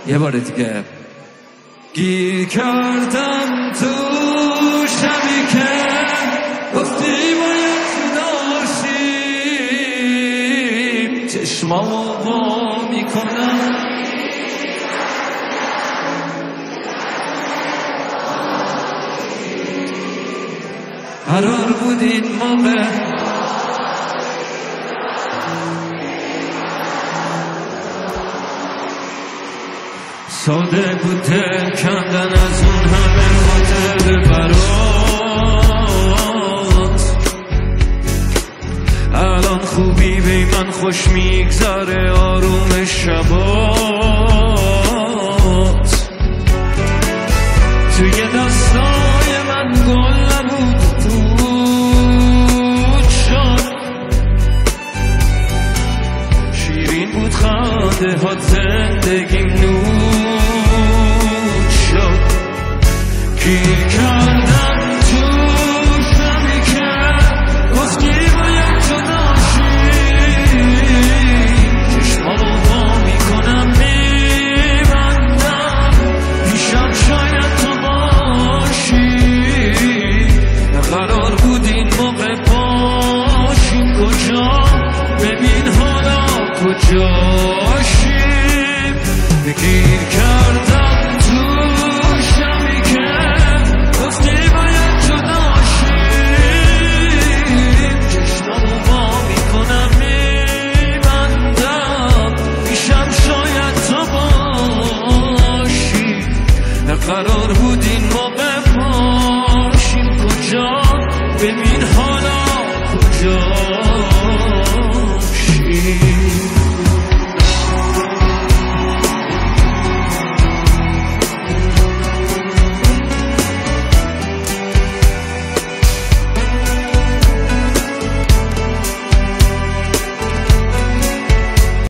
یه بار دیگه. گیر کردم تو شبی که گفتی باید تو ناشیم، چشمامو وا میکنم قرار بود این موقع ساده بود کندن از اون همه خاطر برات. الان خوبی بی من خوش میگذره آروم شبات. توی دستای من گل نبود بود شد، شیرین بود خنده ها زندگیم نور شد. گیر کردم تو شبی که گفتی باید تو ناشیم، چشمامو وا میکنم میبندم پیشم شاید تو باشی. قرار بود این موقع باشیم کجا، ببین حالا کجاشیم. گیر کردم